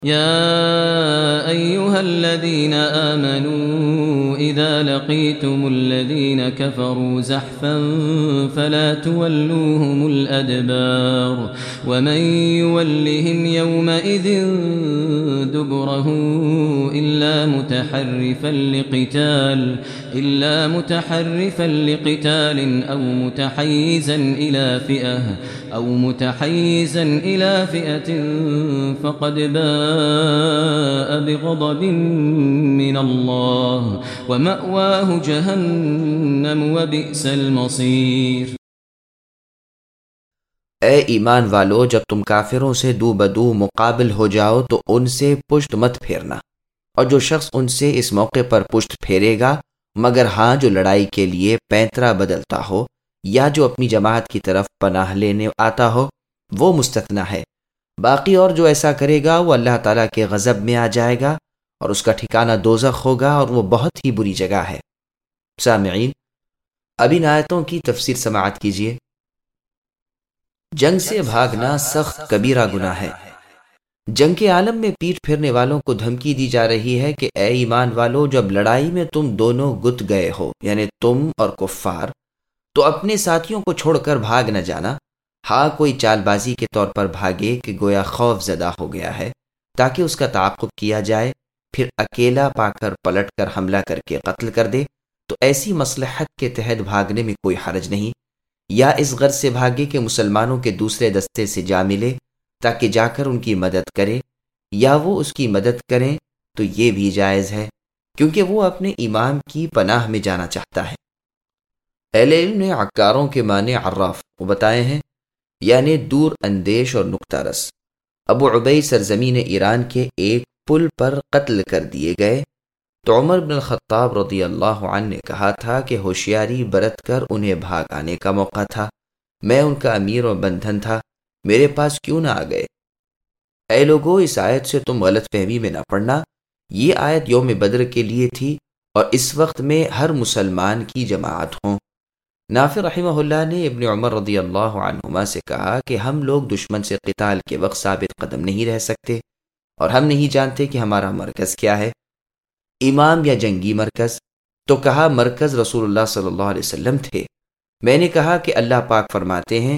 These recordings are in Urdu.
يا أيها الذين آمنوا إذا لقيتم الذين كفروا زحفا فلا تولوهم الأدبار ومن يولهم يومئذ دبره إلا متحرفا لقتال أو متحيزا إلى فئة فقد باء بغضب من الله ومأواه جهنم وبئس المصير۔ اے ایمان والو، جب تم کافروں سے دو بدو مقابل ہو جاؤ تو ان سے پشت مت پھیرنا، اور جو شخص ان سے اس موقع پر پشت پھیرے گا مگر ہاں جو لڑائی کے لیے پینترا بدلتا ہو یا جو اپنی جماعت کی طرف پناہ لینے آتا ہو وہ مستثنی ہے۔ باقی اور جو ایسا کرے گا وہ اللہ تعالیٰ کے غضب میں آ جائے گا اور اس کا ٹھکانہ دوزخ ہوگا اور وہ بہت ہی بری جگہ ہے۔ سامعین، اب ان آیتوں کی تفسیر سماعت کیجیے۔ جنگ سے بھاگنا سخت کبیرہ گناہ ہے۔ جنگ کے عالم میں پیٹھ پھرنے والوں کو دھمکی دی جا رہی ہے کہ اے ایمان والو، جب لڑائی میں تم دونوں گت گئے ہو، یعنی تم اور کفار، تو اپنے ساتھیوں کو چھوڑ کر بھاگ نہ جانا۔ ہاں، کوئی چال بازی کے طور پر بھاگے کہ گویا خوف زدہ ہو گیا ہے تاکہ اس کا تعاقب کیا جائے، پھر اکیلا پا کر پلٹ کر حملہ کر کے قتل کر دے، تو ایسی مصلحت کے تحت بھاگنے میں کوئی حرج نہیں۔ یا اس غرض سے بھاگے کہ مسلمانوں کے دوسرے دستے سے جا ملے تاکہ جا کر ان کی مدد کرے، یا وہ اس کی مدد کریں، تو یہ بھی جائز ہے کیونکہ وہ اپنے امام کی پناہ میں جانا چاہتا ہے۔ اہل علم نے عکاروں کے معنی عراف کو بتائے ہیں، یعنی دور اندیش اور نکتہ رس۔ ابو عبید سرزمین ایران کے ایک پل پر قتل کر دیے گئے تو عمر بن الخطاب رضی اللہ عنہ نے کہا تھا کہ ہوشیاری برت کر انہیں بھاگ آنے کا موقع تھا، میں ان کا امیر و بندھن تھا، میرے پاس کیوں نہ آ گئے؟ اے لوگو، اس آیت سے تم غلط فہمی میں نہ پڑنا، یہ آیت یوم بدر کے لیے تھی اور اس وقت میں ہر مسلمان کی جماعت ہوں۔ نافع رحمہ اللہ نے ابن عمر رضی اللہ عنہما سے کہا کہ ہم لوگ دشمن سے قتال کے وقت ثابت قدم نہیں رہ سکتے اور ہم نہیں جانتے کہ ہمارا مرکز کیا ہے، امام یا جنگی مرکز؟ تو کہا مرکز رسول اللہ صلی اللہ علیہ وسلم تھے۔ میں نے کہا کہ اللہ پاک فرماتے ہیں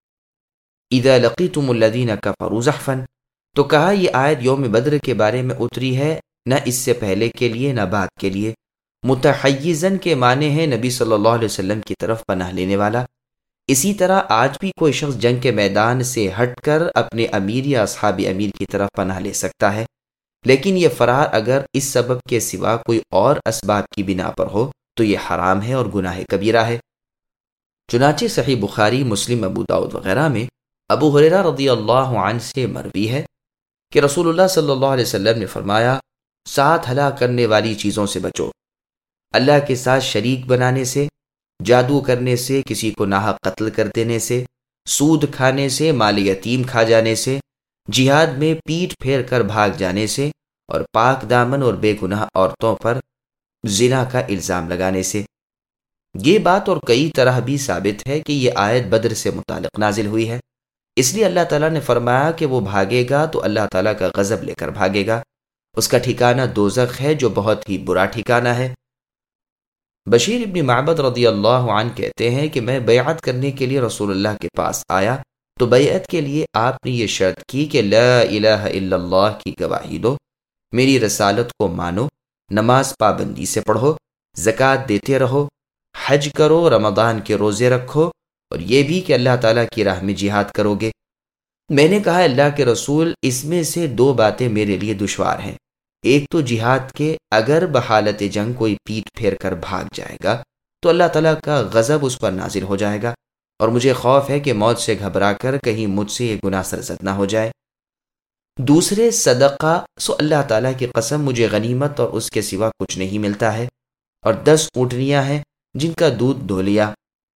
اذا لقیتم الذین کفروا زحفا، تو کہا یہ آیت یوم بدر کے بارے میں اتری ہے، نہ اس سے پہلے کے لیے نہ بعد کے لیے۔ متحیزن کے معنی ہے نبی صلی اللہ علیہ وسلم کی طرف پناہ لینے والا۔ اسی طرح آج بھی کوئی شخص جنگ کے میدان سے ہٹ کر اپنے امیر یا اصحاب امیر کی طرف پناہ لے سکتا ہے، لیکن یہ فرار اگر اس سبب کے سوا کوئی اور اسباب کی بنا پر ہو تو یہ حرام ہے اور گناہ کبیرہ ہے۔ چنانچہ صحیح بخاری، مسلم، ابو داؤد وغیرہ میں ابو ہریرہ رضی اللہ عنہ سے مروی ہے کہ رسول اللہ صلی اللہ علیہ وسلم نے فرمایا 7 ہلاک کرنے والی چیزوں سے بچو: اللہ کے ساتھ شریک بنانے سے، جادو کرنے سے، کسی کو ناحق قتل کر دینے سے، سود کھانے سے، مال یتیم کھا جانے سے، جہاد میں پیٹھ پھیر کر بھاگ جانے سے، اور پاک دامن اور بے گناہ عورتوں پر زنا کا الزام لگانے سے۔ یہ بات اور کئی طرح بھی ثابت ہے کہ یہ آیت بدر سے متعلق نازل ہوئی ہے، اس لیے اللہ تعالیٰ نے فرمایا کہ وہ بھاگے گا تو اللہ تعالیٰ کا غضب لے کر بھاگے گا، اس کا ٹھکانہ دوزخ ہے جو بہت ہی برا ٹھکانہ ہے۔ بشیر ابن معبد رضی اللہ عنہ کہتے ہیں کہ میں بیعت کرنے کے لیے رسول اللہ کے پاس آیا تو بیعت کے لیے آپ نے یہ شرط کی کہ لا الہ الا اللہ کی گواہی دو، میری رسالت کو مانو، نماز پابندی سے پڑھو، زکوٰۃ دیتے رہو، حج کرو، رمضان کے روزے رکھو، اور یہ بھی کہ اللہ تعالیٰ کی راہ میں جہاد کرو گے۔ میں نے کہا اللہ کے رسول، اس میں سے 2 باتیں میرے لیے دشوار ہیں۔ ایک تو جہاد کے اگر بحالت جنگ کوئی پیٹ پھیر کر بھاگ جائے گا تو اللہ تعالیٰ کا غضب اس پر نازل ہو جائے گا، اور مجھے خوف ہے کہ موت سے گھبرا کر کہیں مجھ سے یہ گناہ سرزد نہ ہو جائے۔ دوسرے صدقہ، سو اللہ تعالیٰ کی قسم مجھے غنیمت اور اس کے سوا کچھ نہیں ملتا ہے، اور 10 اونٹنیاں ہیں جن کا دودھ دھو لیا،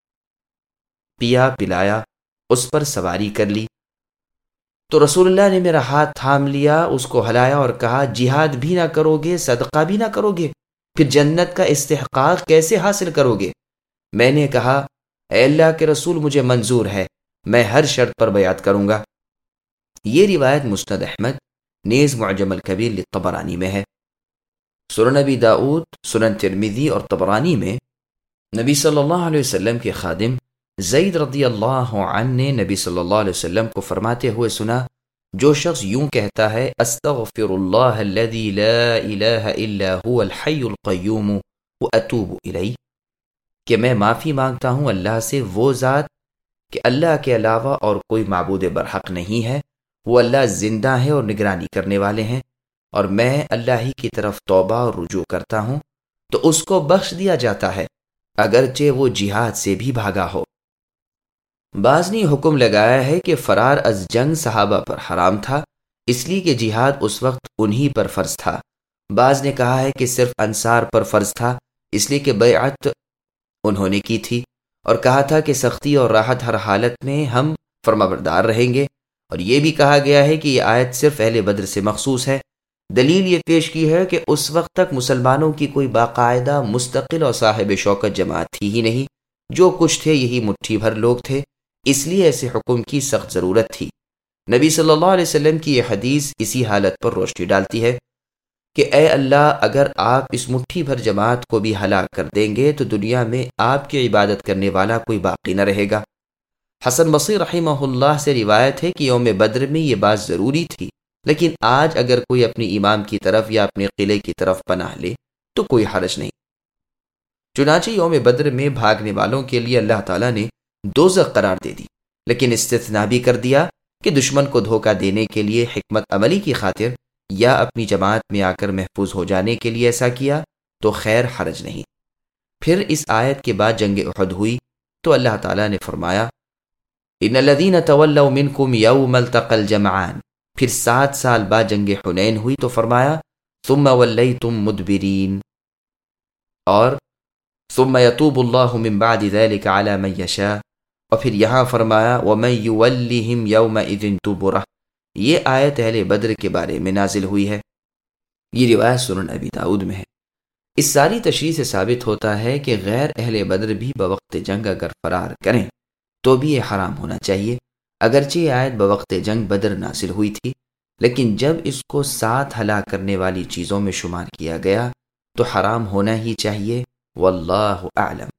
پیا پلایا، اس پر سواری کر لی۔ تو رسول اللہ نے میرا ہاتھ تھام لیا، اس کو ہلایا اور کہا جہاد بھی نہ کرو گے، صدقہ بھی نہ کرو گے، پھر جنت کا استحقاق کیسے حاصل کرو گے؟ میں نے کہا اے اللہ کے رسول، مجھے منظور ہے، میں ہر شرط پر بیعت کروں گا۔ یہ روایت مسند احمد، نیز معجم الکبیر للطبرانی میں ہے۔ سنن نبی داؤد، سنن ترمذی اور طبرانی میں نبی صلی اللہ علیہ وسلم کے خادم زید رضی اللہ عنہ نے نبی صلی اللہ علیہ وسلم کو فرماتے ہوئے سنا، جو شخص یوں کہتا ہے استغفر اللہ الذی لا الہ الا هو الحی القیوم واتوب الیہ، کہ میں معافی مانگتا ہوں اللہ سے، وہ ذات کہ اللہ کے علاوہ اور کوئی معبود برحق نہیں ہے، وہ اللہ زندہ ہے اور نگرانی کرنے والے ہیں، اور میں اللہ ہی کی طرف توبہ اور رجوع کرتا ہوں، تو اس کو بخش دیا جاتا ہے اگرچہ وہ جہاد سے بھی بھاگا ہو۔ بعض نے حکم لگایا ہے کہ فرار از جنگ صحابہ پر حرام تھا، اس لیے کہ جہاد اس وقت انہی پر فرض تھا۔ بعض نے کہا ہے کہ صرف انصار پر فرض تھا، اس لیے کہ بیعت انہوں نے کی تھی، اور کہا تھا کہ سختی اور راحت ہر حالت میں ہم فرمانبردار رہیں گے، اور یہ بھی کہا گیا ہے کہ یہ آیت صرف اہل بدر سے مخصوص ہے۔ دلیل یہ پیش کی ہے کہ اس وقت تک مسلمانوں کی کوئی باقاعدہ مستقل اور صاحب شوکت جماعت تھی ہی نہیں، جو کچھ تھے یہی مٹھی بھر لوگ تھے، اس لیے ایسے حکم کی سخت ضرورت تھی۔ نبی صلی اللہ علیہ وسلم کی یہ حدیث اسی حالت پر روشنی ڈالتی ہے کہ اے اللہ، اگر آپ اس مٹھی بھر جماعت کو بھی ہلاک کر دیں گے تو دنیا میں آپ کی عبادت کرنے والا کوئی باقی نہ رہے گا۔ حسن بصری رحمہ اللہ سے روایت ہے کہ یوم بدر میں یہ بات ضروری تھی، لیکن آج اگر کوئی اپنی امام کی طرف یا اپنے قلعے کی طرف پناہ لے تو کوئی حرج نہیں۔ چنانچہ یوم بدر میں بھاگنے والوں کے لیے اللہ تعالیٰ نے دوزخ قرار دے دی، لیکن استثناء بھی کر دیا کہ دشمن کو دھوکہ دینے کے لیے حکمت عملی کی خاطر یا اپنی جماعت میں آ کر محفوظ ہو جانے کے لیے ایسا کیا تو خیر حرج نہیں۔ پھر اس آیت کے بعد جنگ احد ہوئی تو اللہ تعالیٰ نے فرمایا ان الذین تولوا منکم یوم التقى الجمعان، پھر 7 سال بعد جنگ حنین ہوئی تو فرمایا ثم ولیتم مدبرین، اور ثم یتوب اللہ من بعد ذلك علی من یشاء، اور پھر یہاں فرمایا ومن یولہم یومئذ دبرہ۔ یہ آیت اہل بدر کے بارے میں نازل ہوئی ہے۔ یہ روایت سنن ابی داؤد میں ہے۔ اس ساری تشریح سے ثابت ہوتا ہے کہ غیر اہل بدر بھی بوقت جنگ اگر فرار کریں تو بھی یہ حرام ہونا چاہیے، اگرچہ یہ آیت بوقت جنگ بدر نازل ہوئی تھی، لیکن جب اس کو 7 ہلاک کرنے والی چیزوں میں شمار کیا گیا تو حرام ہونا ہی چاہیے۔ واللہ اعلم۔